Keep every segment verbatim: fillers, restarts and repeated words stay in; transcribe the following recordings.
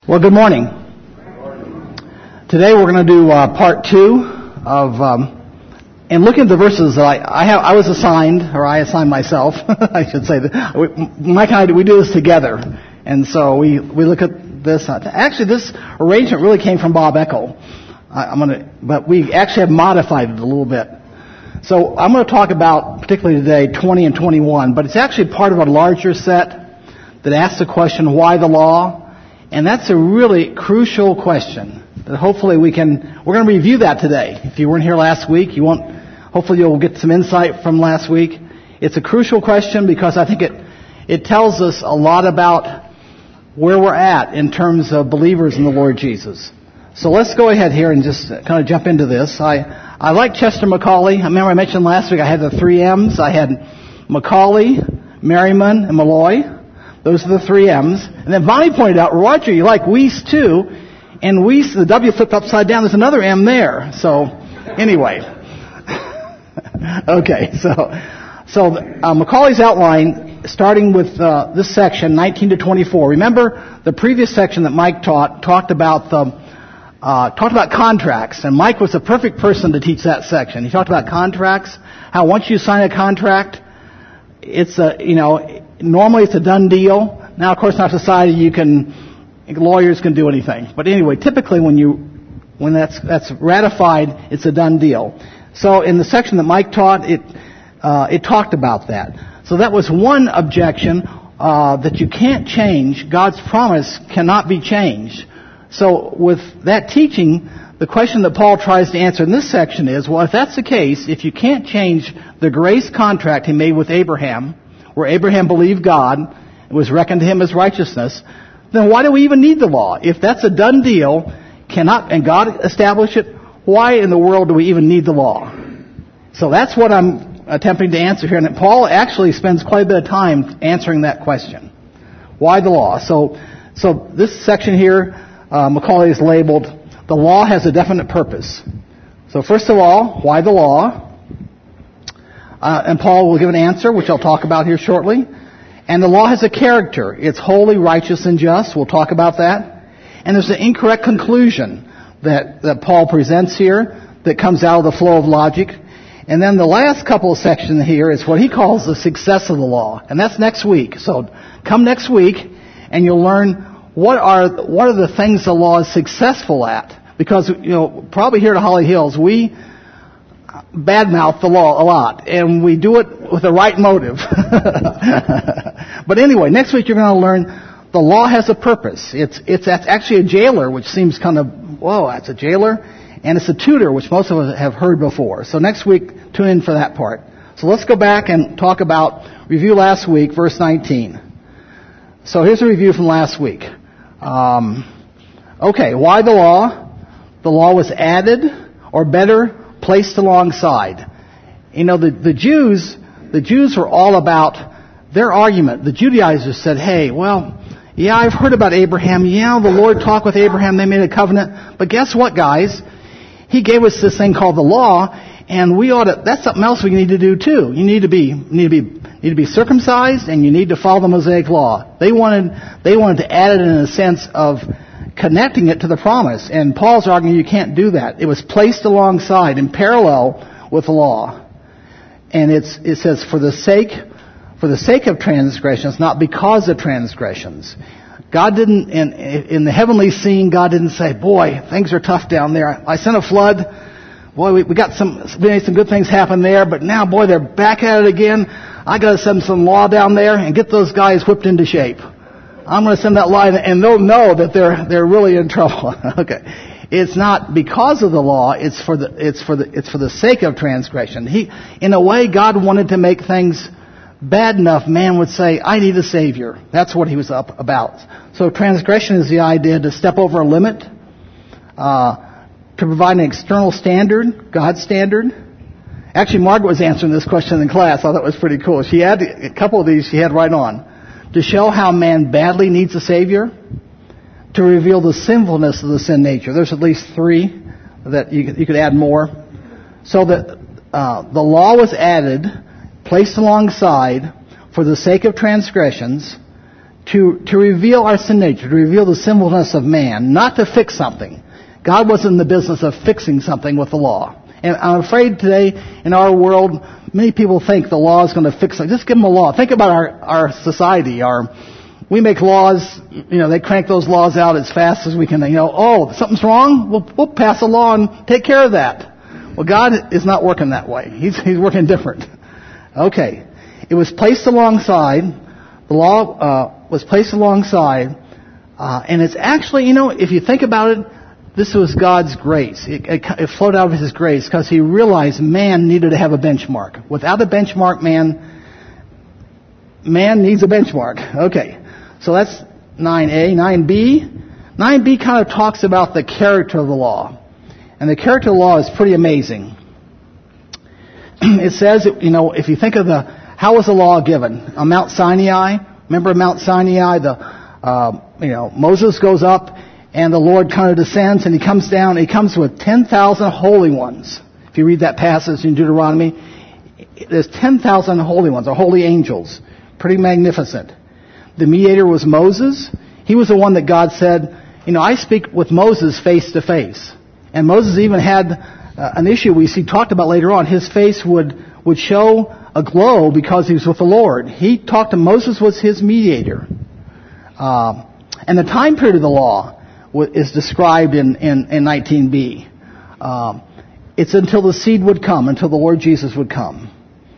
Well, good morning. Today we're going to do uh, part two of, um, and looking at the verses that I, I have, I was assigned, or I assigned myself, I should say that. We, Mike and I, we do this together, and so we, we look at this. Actually, this arrangement really came from Bob Eckel. I, I'm going to, but we actually have modified it a little bit. So I'm going to talk about, particularly today, twenty and twenty-one, but it's actually part of a larger set that asks the question, why the law? And that's a really crucial question that hopefully we can, we're going to review that today. If you weren't here last week, you won't, hopefully you'll get some insight from last week. It's a crucial question because I think it, it tells us a lot about where we're at in terms of believers in the Lord Jesus. So let's go ahead here and just kind of jump into this. I, I like Chester McCauley. I remember I mentioned last week I had the three M's. I had McCauley, Merriman, and Malloy. Those are the three M's. And then Bonnie pointed out, Roger, you like Weiss too. And Weiss, the W flipped upside down. There's another M there. So, anyway. okay, so so uh, Macaulay's outline, starting with uh, this section, nineteen to twenty-four. Remember the previous section that Mike taught, talked about the, uh, talked about contracts. And Mike was the perfect person to teach that section. He talked about contracts, how once you sign a contract, it's a, you know, normally it's a done deal. Now, of course, in our society, you can, lawyers can do anything. But anyway, typically when you, when that's, that's ratified, it's a done deal. So in the section that Mike taught, it, uh, it talked about that. So that was one objection, uh, that you can't change. God's promise cannot be changed. So with that teaching, the question that Paul tries to answer in this section is, well, if that's the case, if you can't change the grace contract he made with Abraham, where Abraham believed God, it was reckoned to him as righteousness, then why do we even need the law? If that's a done deal, cannot, and God established it, why in the world do we even need the law? So that's what I'm attempting to answer here. And Paul actually spends quite a bit of time answering that question. Why the law? So, so this section here, uh, Macaulay is labeled, the law has a definite purpose. So first of all, why the law? Uh, and Paul will give an answer, which I'll talk about here shortly. And the law has a character. It's holy, righteous, and just. We'll talk about that. And there's an incorrect conclusion that, that Paul presents here that comes out of the flow of logic. And then the last couple of sections here is what he calls the success of the law. And that's next week. So come next week and you'll learn what are, what are the things the law is successful at. Because, you know, probably here at Holly Hills, we badmouth the law a lot, and we do it with the right motive. But anyway, next week you're going to learn the law has a purpose. It's it's actually a jailer, which seems kind of, whoa, that's a jailer, and it's a tutor, which most of us have heard before. So next week, tune in for that part. So let's go back and talk about, review last week, verse nineteen. So here's a review from last week. Um, okay, why the law? The law was added, or better, placed alongside. You know, the, the Jews, the Jews were all about their argument. The Judaizers said, hey, well, yeah, I've heard about Abraham. Yeah, the Lord talked with Abraham. They made a covenant. But guess what, guys? He gave us this thing called the law, and we ought to, that's something else we need to do too. You need to be, need to be, need to be circumcised, and you need to follow the Mosaic law. They wanted, they wanted to add it in a sense of connecting it to the promise. And Paul's arguing you can't do that. It was placed alongside, in parallel with the law. And it's, it says, for the sake, for the sake of transgressions, not because of transgressions. God didn't, in, in the heavenly scene, God didn't say, boy, things are tough down there. I sent a flood. Boy, we, we got some, we made some good things happen there, but now, boy, they're back at it again. I gotta send some law down there and get those guys whipped into shape. I'm going to send that line, and they'll know that they're they're really in trouble. Okay, it's not because of the law; it's for the it's for the it's for the sake of transgression. He, in a way, God wanted to make things bad enough. Man would say, "I need a savior." That's what he was up about. So transgression is the idea to step over a limit, uh, to provide an external standard, God's standard. Actually, Margaret was answering this question in class. I thought that was pretty cool. She had a couple of these. She had right on. To show how man badly needs a Savior, to reveal the sinfulness of the sin nature. There's at least three that you could, you could add more. So that uh, the law was added, placed alongside, for the sake of transgressions, to, to reveal our sin nature, to reveal the sinfulness of man, not to fix something. God wasn't in the business of fixing something with the law. And I'm afraid today in our world, many people think the law is going to fix it. Just give them a law. Think about our, our society. Our, we make laws, you know, they crank those laws out as fast as we can. You know, oh, something's wrong? We'll, we'll pass a law and take care of that. Well, God is not working that way. He's, he's working different. Okay. It was placed alongside, the law uh, was placed alongside, uh, and it's actually, you know, if you think about it, this was God's grace. It, it, it flowed out of His grace because He realized man needed to have a benchmark. Without a benchmark, man, man needs a benchmark. Okay, so that's nine A. nine B. nine B kind of talks about the character of the law. And the character of the law is pretty amazing. It says, you know, if you think of the, how was the law given? On Mount Sinai, remember Mount Sinai, the, uh, you know, Moses goes up and the Lord kind of descends and He comes down, and He comes with ten thousand holy ones. If you read that passage in Deuteronomy, there's ten thousand holy ones, or holy angels. Pretty magnificent. The mediator was Moses. He was the one that God said, you know, I speak with Moses face to face. And Moses even had uh, an issue we see talked about later on. His face would, would show a glow because he was with the Lord. He talked to Moses, was his mediator. Uh, and the time period of the law is described in, in, in nineteen B. Um, it's until the seed would come, until the Lord Jesus would come.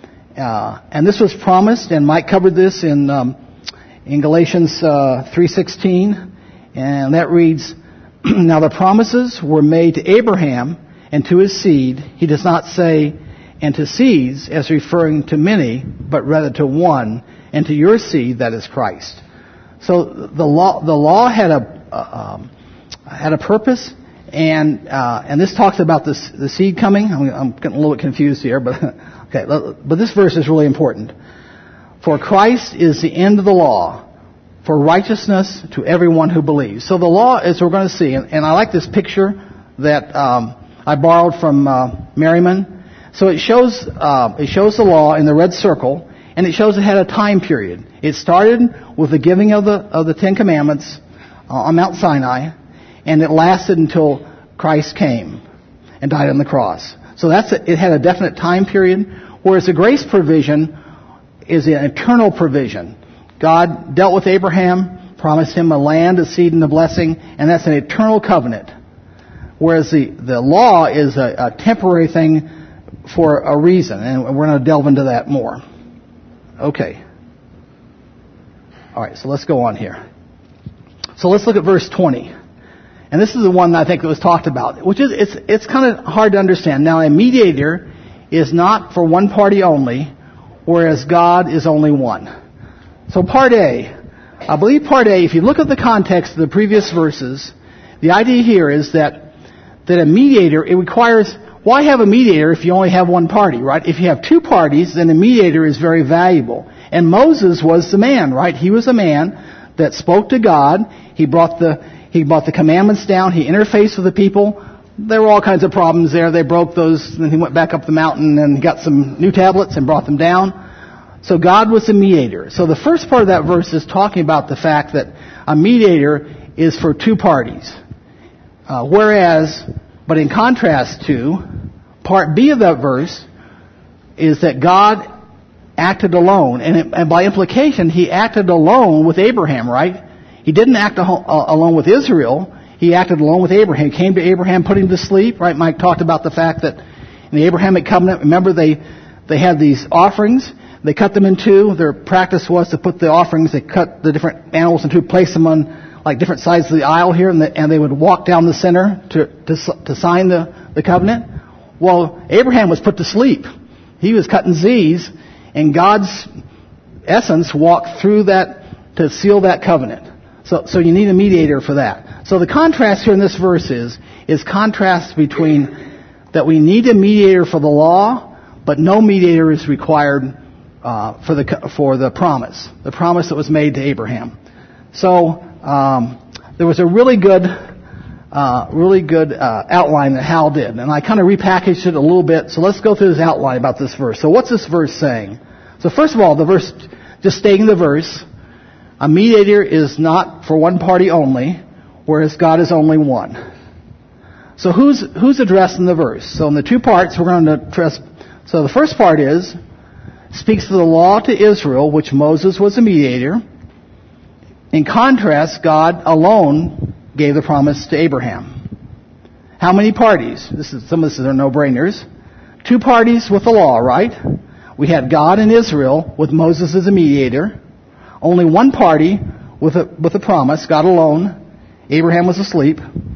Uh, and this was promised, and Mike covered this in um, in Galatians uh, three sixteen, and that reads, now the promises were made to Abraham and to his seed. He does not say, and to seeds, as referring to many, but rather to one, and to your seed, that is Christ. So the law, the law had a uh, um, had a purpose, and uh, and this talks about this, the seed coming. I'm, I'm getting a little bit confused here, but okay. But this verse is really important. For Christ is the end of the law, for righteousness to everyone who believes. So the law, as we're going to see, and, and I like this picture that um, I borrowed from uh, Merriman. So it shows uh, it shows the law in the red circle, and it shows it had a time period. It started with the giving of the of the Ten Commandments uh, on Mount Sinai, and it lasted until Christ came and died on the cross. So that's a, it had a definite time period, whereas the grace provision is an eternal provision. God dealt with Abraham, promised him a land, a seed, and a blessing, and that's an eternal covenant. Whereas the, the law is a, a temporary thing for a reason, and we're going to delve into that more. Okay. All right, so let's go on here. So let's look at verse twenty. And this is the one that I think that was talked about, which is, it's, it's kind of hard to understand. Now, a mediator is not for one party only, whereas God is only one. So part A, I believe part A, if you look at the context of the previous verses, the idea here is that, that a mediator, it requires, why have a mediator if you only have one party, right? If you have two parties, then a mediator is very valuable. And Moses was the man, right? He was a man that spoke to God. He brought the, he brought the commandments down. He interfaced with the people. There were all kinds of problems there. They broke those, and then he went back up the mountain and got some new tablets and brought them down. So God was the mediator. So the first part of that verse is talking about the fact that a mediator is for two parties. Uh, whereas, but in contrast to, part B of that verse is that God acted alone. And, it, and by implication, He acted alone with Abraham, right? He didn't act al- alone with Israel. He acted alone with Abraham. He came to Abraham, put him to sleep, right? Mike talked about the fact that in the Abrahamic covenant, remember they, they had these offerings. They cut them in two. Their practice was to put the offerings, they cut the different animals in two, place them on like different sides of the aisle here, and, the, and they would walk down the center to, to, to sign the, the covenant. Well, Abraham was put to sleep. He was cutting Z's, and God's essence walked through that to seal that covenant. So, so you need a mediator for that. So the contrast here in this verse is, is contrast between that we need a mediator for the law, but no mediator is required uh, for the for the promise, the promise that was made to Abraham. So um, there was a really good, uh, really good uh, outline that Hal did, and I kind of repackaged it a little bit. So let's go through this outline about this verse. So what's this verse saying? So first of all, the verse, just stating the verse. A mediator is not for one party only, whereas God is only one. So who's who's addressed in the verse? So in the two parts, we're going to address. So the first part is speaks to the law to Israel, which Moses was a mediator. In contrast, God alone gave the promise to Abraham. How many parties? This is some of this are no-brainers. Two parties with the law, right? We had God and Israel with Moses as a mediator. Only one party with a with a promise, God alone. Abraham was asleep.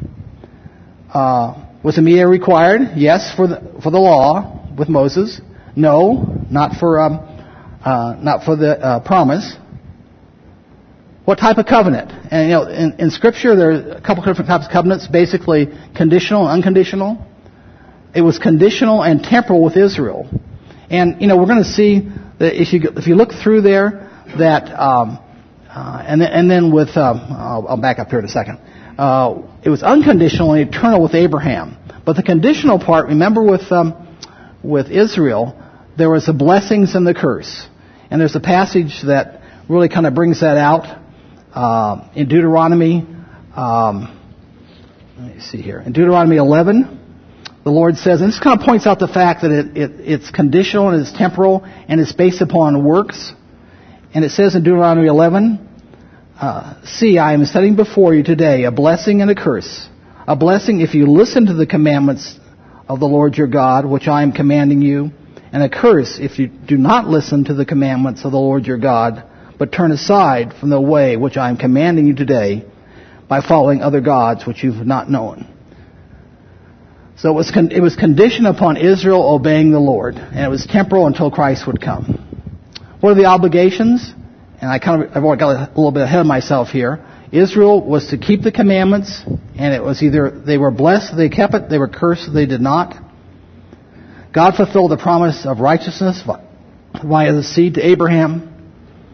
Uh, was a mediator required? Yes, for the for the law with Moses. No, not for um, uh, not for the uh, promise. What type of covenant? And you know, in, in Scripture, there are a couple of different types of covenants. Basically, conditional and unconditional. It was conditional and temporal with Israel. And you know, we're going to see that if you if you look through there, that um, uh, and then, and then with um, I'll, I'll back up here in a second. Uh, it was unconditional and eternal with Abraham. But the conditional part, remember, with um, with Israel, there was the blessings and the curse. And there's a passage that really kind of brings that out uh, in Deuteronomy. Um, let me see here. In Deuteronomy eleven, the Lord says, and this kind of points out the fact that it, it, it's conditional and it's temporal and it's based upon works. And it says in Deuteronomy eleven, uh, see, I am setting before you today a blessing and a curse. A blessing if you listen to the commandments of the Lord your God, which I am commanding you, and a curse if you do not listen to the commandments of the Lord your God, but turn aside from the way which I am commanding you today by following other gods which you've not known. So it was con- it was conditioned upon Israel obeying the Lord, and it was temporal until Christ would come. What are the obligations? And I kind of I've already got a little bit ahead of myself here. Israel was to keep the commandments, and it was either they were blessed if they kept it, they were cursed if they did not. God fulfilled the promise of righteousness via the seed to Abraham.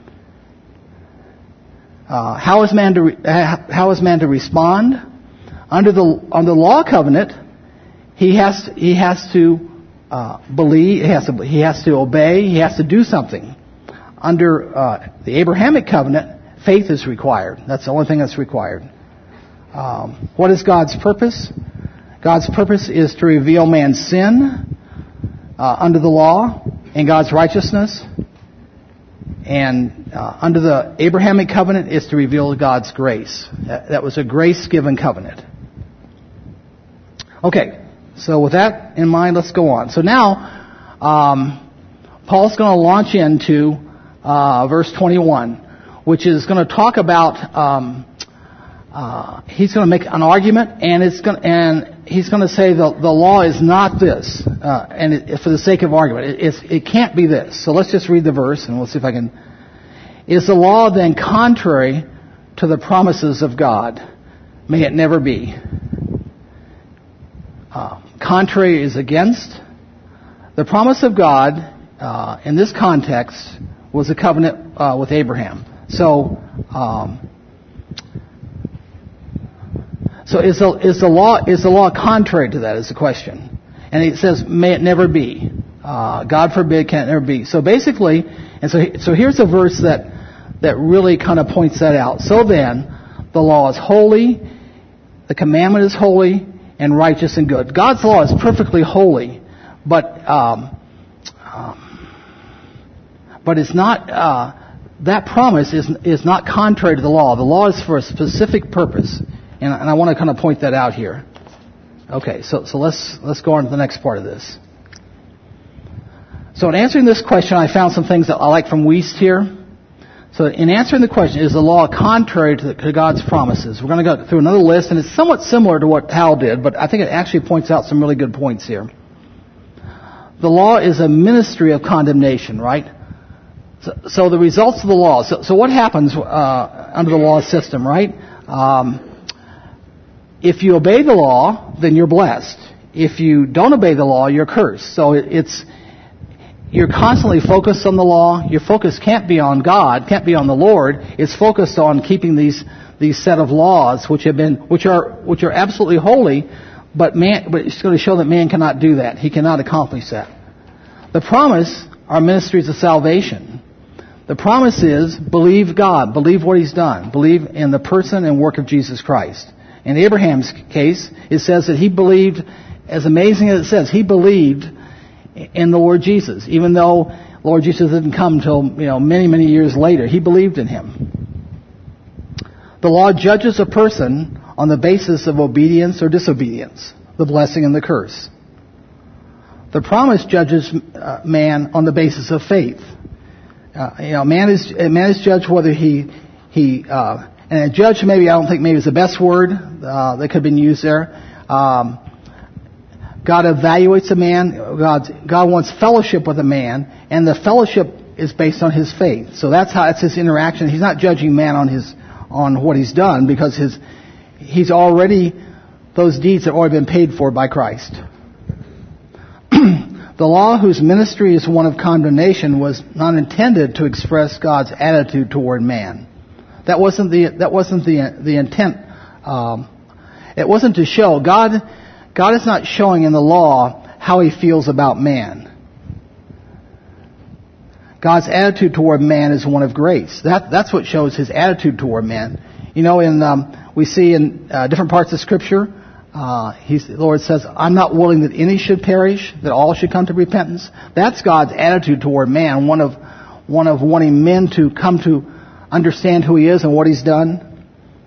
Uh, how is man to re- how is man to respond under the under the law covenant? He has to, he has to uh, believe. He has to he has to obey. He has to do something. Under uh, the Abrahamic covenant, faith is required. That's the only thing that's required. Um, what is God's purpose? God's purpose is to reveal man's sin uh, under the law and God's righteousness. And uh, under the Abrahamic covenant is to reveal God's grace. That, that was a grace-given covenant. Okay, so with that in mind, let's go on. So now, um, Paul's going to launch into uh, verse twenty-one, which is going to talk about. Um, uh, he's going to make an argument, and it's going, and he's going to say the the law is not this, uh, and it, for the sake of argument, it, it's, it can't be this. So let's just read the verse, and we'll see if I can. Is the law then contrary to the promises of God? May it never be. Uh, contrary is against. The promise of God, uh, in this context, was a covenant uh, with Abraham. So, um, so is the is the law is the law contrary to that? Is the question. And it says, "May it never be." Uh, God forbid, can it never be. So basically, and so so here's a verse that that really kind of points that out. So then, the law is holy, the commandment is holy, and righteous and good. God's law is perfectly holy, but um, um, but it's not. Uh, that promise is is not contrary to the law. The law is for a specific purpose, and, and I want to kind of point that out here. Okay, so so let's let's go on to the next part of this. So in answering this question, I found some things that I like from Wuest here. So in answering the question, is the law contrary to, the, to God's promises? We're going to go through another list, and it's somewhat similar to what Hal did, but I think it actually points out some really good points here. The law is a ministry of condemnation, right? So, so the results of the law. So, so what happens uh, under the law system, right? Um, if you obey the law, then you're blessed. If you don't obey the law, you're cursed. So it, it's You're constantly focused on the law. Your focus can't be on God, can't be on the Lord. It's focused on keeping these these set of laws, which have been, which are which are absolutely holy, but man, but it's going to show that man cannot do that. He cannot accomplish that. The promise are ministries of salvation. The promise is, believe God, believe what He's done, believe in the person and work of Jesus Christ. In Abraham's case, it says that he believed, as amazing as it says, he believed in the Lord Jesus, even though Lord Jesus didn't come until, you know, many, many years later. He believed in Him. The law judges a person on the basis of obedience or disobedience, the blessing and the curse. The promise judges uh, man on the basis of faith. Uh, you know, man is man is judged whether he he uh, and a judge maybe I don't think maybe is the best word uh, that could have been used there. Um, God evaluates a man. God God wants fellowship with a man, and the fellowship is based on his faith. So that's how it's his interaction. He's not judging man on his on what he's done because his he's already those deeds have already been paid for by Christ. The law, whose ministry is one of condemnation, was not intended to express God's attitude toward man. That wasn't the that wasn't the the intent. Um, it wasn't to show God. God is not showing in the law how He feels about man. God's attitude toward man is one of grace. That that's what shows His attitude toward man. You know, in um, we see in uh, different parts of Scripture. Uh, he's, the Lord says, I'm not willing that any should perish, that all should come to repentance. That's God's attitude toward man, one of one of wanting men to come to understand who He is and what He's done.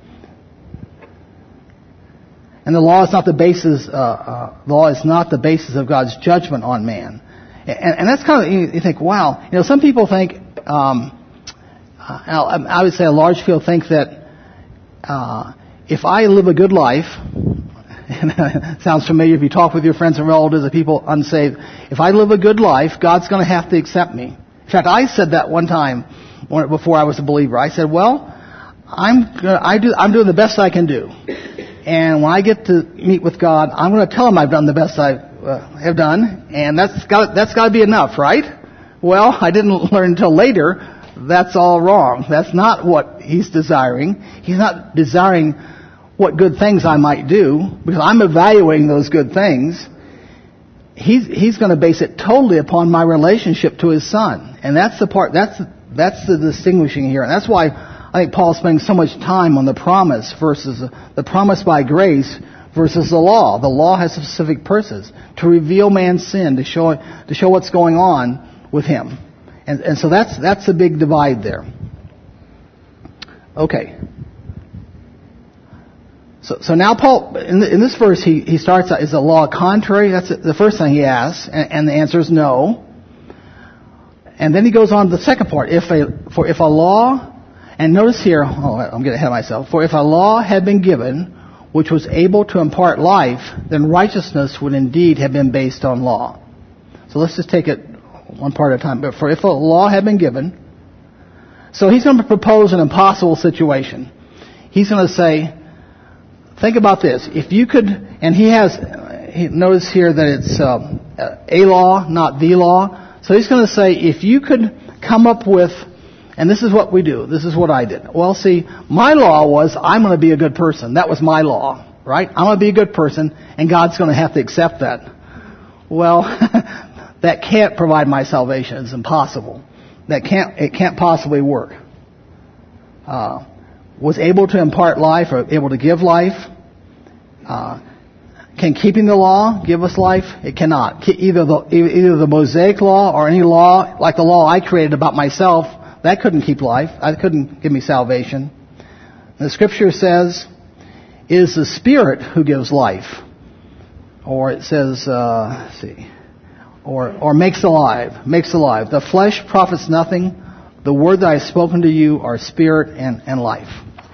And the law is not the basis. Uh, uh, the law is not the basis of God's judgment on man. And, and that's kind of you, you think, wow. You know, some people think. Um, I, I would say a large field think that uh, if I live a good life. Sounds familiar if you talk with your friends and relatives of people unsaved. If I live a good life, God's going to have to accept me. In fact, I said that one time before I was a believer. I said, "Well, I'm gonna, I do I'm doing the best I can do, and when I get to meet with God, I'm going to tell Him I've done the best I uh, have done, and that's got that's got to be enough, right?" Well, I didn't learn until later. That's all wrong. That's not what He's desiring. He's not desiring what good things I might do, because I'm evaluating those good things. He's he's going to base it totally upon my relationship to His Son, and that's the part. That's that's the distinguishing here, and that's why I think Paul's spending so much time on the promise versus the promise by grace versus the law. The law has specific purposes to reveal man's sin, to show to show what's going on with him, and and so that's that's a big divide there. Okay. So, so now Paul, in, the, in this verse, he, he starts out, is the law contrary? That's the first thing he asks, and, and the answer is no. And then he goes on to the second part. If a, for if a law, and notice here, oh, I'm getting ahead of myself. For if a law had been given, which was able to impart life, then righteousness would indeed have been based on law. So let's just take it one part at a time. But for if a law had been given, so he's going to propose an impossible situation. He's going to say, think about this. If you could, and he has, he notice here that it's uh, a law, not the law. So he's going to say, if you could come up with, and this is what we do, this is what I did. Well, see, my law was, I'm going to be a good person. That was my law, right? I'm going to be a good person, and God's going to have to accept that. Well, that can't provide my salvation. It's impossible. That can't, it can't possibly work. Uh, was able to impart life or able to give life. Uh, can keeping the law give us life? It cannot. Either the, either the Mosaic law or any law, like the law I created about myself, that couldn't keep life. That couldn't give me salvation. The Scripture says, it is the Spirit who gives life. Or it says, uh, let's see, or, or makes alive, makes alive. The flesh profits nothing. The word that I have spoken to you are spirit and, and life.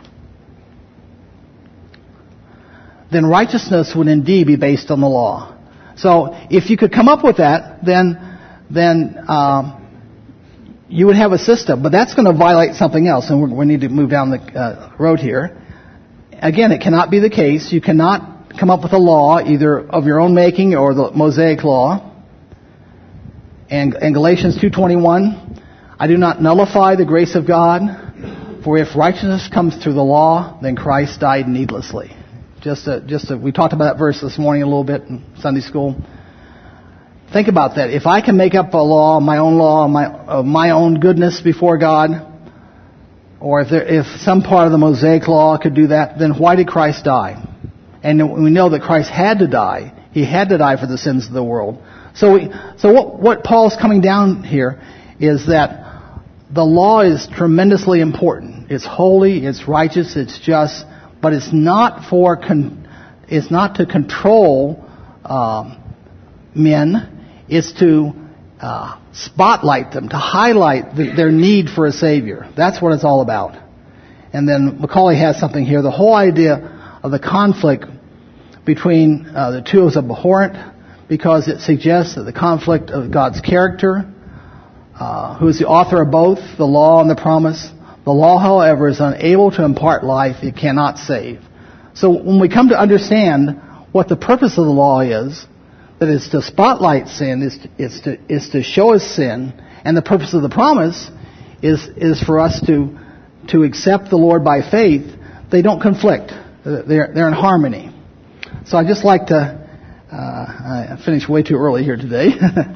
Then righteousness would indeed be based on the law. So if you could come up with that, then then um, you would have a system. But that's going to violate something else, and we need to move down the uh, road here. Again, it cannot be the case. You cannot come up with a law either of your own making or the Mosaic law. And in Galatians two twenty-one, I do not nullify the grace of God, for if righteousness comes through the law, then Christ died needlessly. Just, a, just a, we talked about that verse this morning a little bit in Sunday school. think about that. If I can make up a law, my own law, my uh, my own goodness before God, or if there, if some part of the Mosaic law could do that, then why did Christ die? And we know that Christ had to die. He had to die for the sins of the world. So we, so what, what Paul's coming down here is that the law is tremendously important. It's holy, it's righteous, it's just, but it's not for con, it's not to control um, men. It's to uh, spotlight them, to highlight the, their need for a Savior. That's what it's all about. And then Macaulay has something here. The whole idea of the conflict between uh, the two is abhorrent because it suggests that the conflict of God's character, uh, who is the author of both the law and the promise. The law, however, is unable to impart life. It cannot save. So when we come to understand what the purpose of the law is, that is to spotlight sin, is to, is to, is to show us sin, and the purpose of the promise is, is for us to, to accept the Lord by faith. They don't conflict. They're, they're in harmony. So I'd just like to, uh, I finished way too early here today.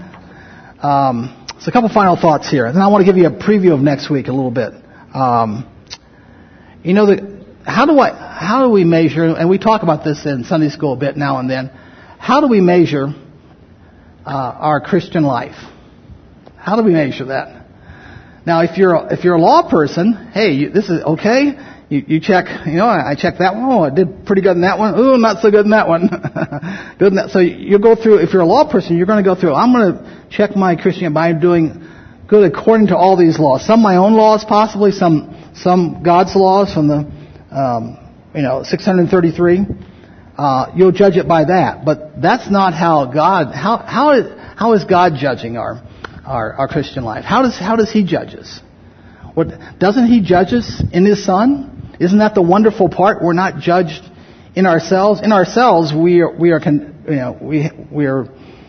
um, so a couple final thoughts here. And then I want to give you a preview of next week a little bit. Um, you know, the, how do I, how do we measure, and we talk about this in Sunday school a bit now and then, how do we measure uh, our Christian life? How do we measure that? Now, if you're a, if you're a law person, hey, you, this is okay. You, you check, you know, I checked that one. Oh, I did pretty good in that one. Oh, not so good in that one. Good in that. So you go through. If you're a law person, you're going to go through. I'm going to check my Christian by doing good according to all these laws. Some my own laws, possibly. Some some God's laws from the um, you know six hundred thirty-three. Uh, you'll judge it by that, but that's not how God. How how is how is God judging our our, our Christian life? How does how does He judge us? What doesn't He judge us in His Son? Isn't that the wonderful part? We're not judged in ourselves. In ourselves, we are we are con, you know we we are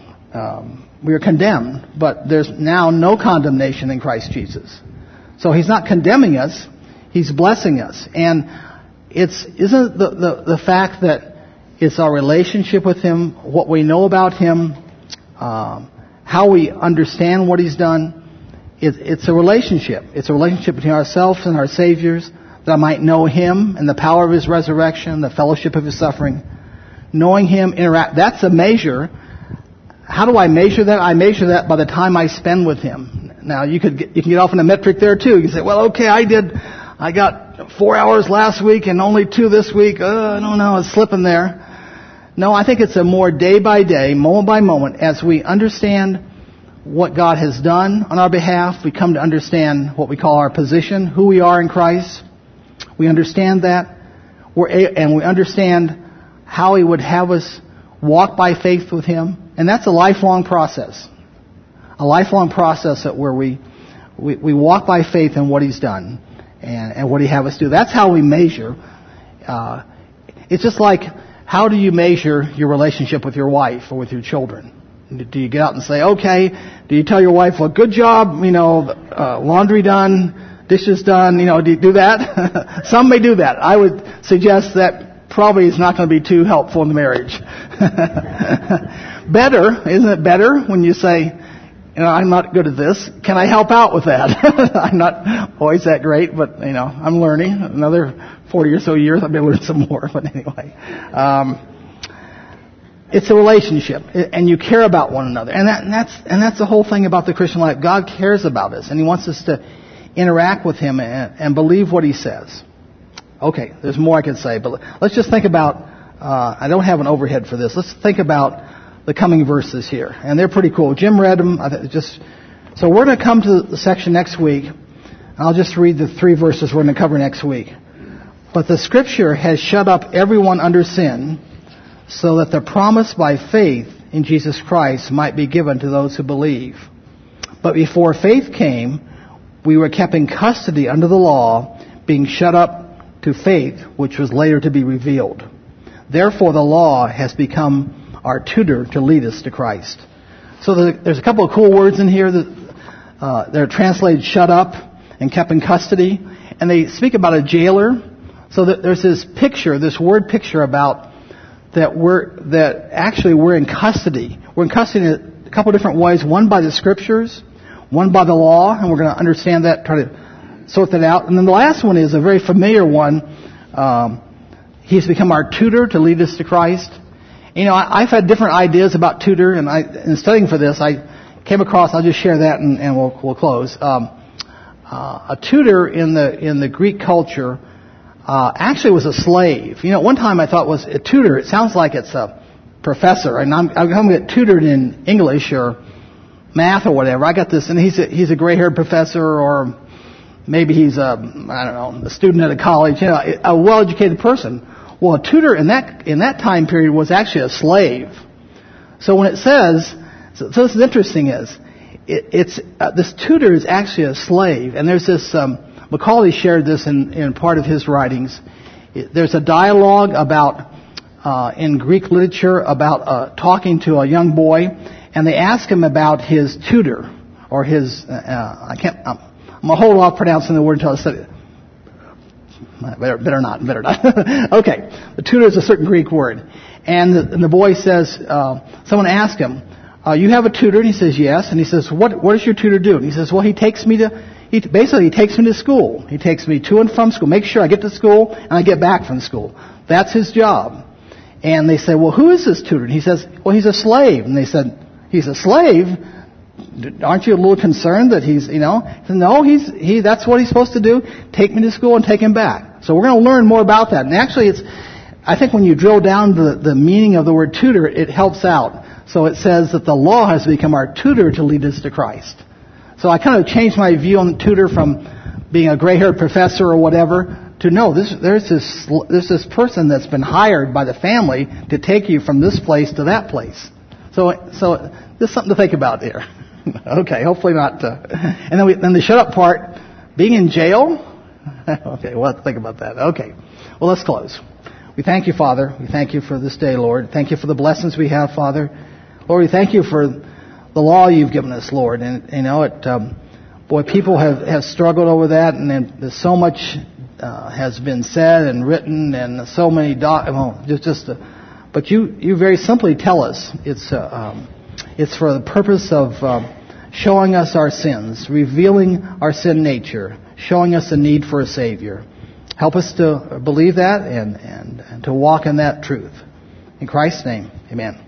um, we are condemned, but there's now no condemnation in Christ Jesus. So He's not condemning us; He's blessing us, and it's isn't the the, the fact that it's our relationship with Him, what we know about Him, um, how we understand what He's done. It, it's a relationship. It's a relationship between ourselves and our Saviors, that I might know Him and the power of His resurrection, the fellowship of His suffering. Knowing Him, interact. That's a measure. How do I measure that? I measure that by the time I spend with Him. Now, you could get, you can get off on a metric there too. You can say, well, okay, I did, I got four hours last week and only two this week. Uh, I don't know, it's slipping there. No, I think it's a more day by day, moment by moment, as we understand what God has done on our behalf. We come to understand what we call our position, who we are in Christ. We understand that, we're a, and we understand how He would have us walk by faith with Him. And that's a lifelong process. A lifelong process that where we, we, we walk by faith in what He's done and, and what He have us do. That's how we measure. Uh, it's just like, how do you measure your relationship with your wife or with your children? Do you get out and say, okay, do you tell your wife, well, good job, you know, uh, laundry done, dishes done, you know, do you do that? Some may do that. I would suggest that probably is not going to be too helpful in the marriage. Better, isn't it better when you say, you know, I'm not good at this. Can I help out with that? I'm not always that great, but, you know, I'm learning. Another forty or so years, I may learn some more. But anyway, um, it's a relationship, and you care about one another. And, that, and that's and that's the whole thing about the Christian life. God cares about us, and He wants us to interact with Him and, and believe what He says. Okay, there's more I could say, but let's just think about, uh, I don't have an overhead for this. Let's think about the coming verses here. And they're pretty cool. Jim read them. I th- just So we're going to come to the section next week. I'll just read the three verses we're going to cover next week. But the Scripture has shut up everyone under sin, so that the promise by faith in Jesus Christ might be given to those who believe. But before faith came, we were kept in custody under the law, being shut up to faith, which was later to be revealed. Therefore, the law has become our tutor to lead us to Christ. So there's a couple of cool words in here that uh, they're translated shut up and kept in custody. And they speak about a jailer. So that there's this picture, this word picture about that we're that actually we're in custody. We're in custody couple different ways. One by the Scriptures, one by the law, and we're going to understand that, try to sort that out. And then the last one is a very familiar one. Um, he's become our tutor to lead us to Christ. You know, I, I've had different ideas about tutor, and I, in studying for this, I came across. I'll just share that, and, and we'll, we'll close. Um, uh, a tutor in the in the Greek culture uh, actually was a slave. You know, one time I thought was a tutor. It sounds like it's a professor, and I'm, I'm going to get tutored in English or math or whatever. I got this, and he's a, he's a gray-haired professor, or maybe he's a I don't know a student at a college. You know, a well-educated person. Well, a tutor in that in that time period was actually a slave. So when it says, so, so this is interesting is, it, it's uh, this tutor is actually a slave, and there's this. Um, Macaulay shared this in, in part of his writings. It, there's a dialogue about. Uh, in Greek literature about uh, talking to a young boy, and they ask him about his tutor, or his, uh, I can't, I'm, I'm going to hold off pronouncing the word until I said it. Better, better not, better not. Okay, the tutor is a certain Greek word. And the, and the boy says, uh, someone asked him, uh, you have a tutor? And he says, yes. And he says, what, what does your tutor do? And he says, well, he takes me to, he, basically he takes me to school. He takes me to and from school, make sure I get to school and I get back from school. That's his job. And they say, well, who is this tutor? And he says, well, he's a slave. And they said, he's a slave? Aren't you a little concerned that he's, you know? He said, no, he's, he, that's what he's supposed to do. Take me to school and take him back. So we're going to learn more about that. And actually, it's, I think when you drill down the, the meaning of the word tutor, it helps out. So it says that the law has become our tutor to lead us to Christ. So I kind of changed my view on the tutor from being a gray-haired professor or whatever to no, this, there's this there's this person that's been hired by the family to take you from this place to that place. So so there's something to think about there. Okay, hopefully not. Uh, and then we, then the shut up part, being in jail. Okay, we'll have to think about that. Okay, well let's close. We thank you, Father. We thank you for this day, Lord. Thank you for the blessings we have, Father. Lord, we thank you for the law you've given us, Lord. And you know it. Um, boy, people have have struggled over that, and there's so much. Uh, has been said and written, and so many doc. Well, just, just. Uh, but you, you very simply tell us it's, uh, um, it's for the purpose of uh, showing us our sins, revealing our sin nature, showing us the need for a Savior. Help us to believe that and, and, and to walk in that truth. In Christ's name, Amen.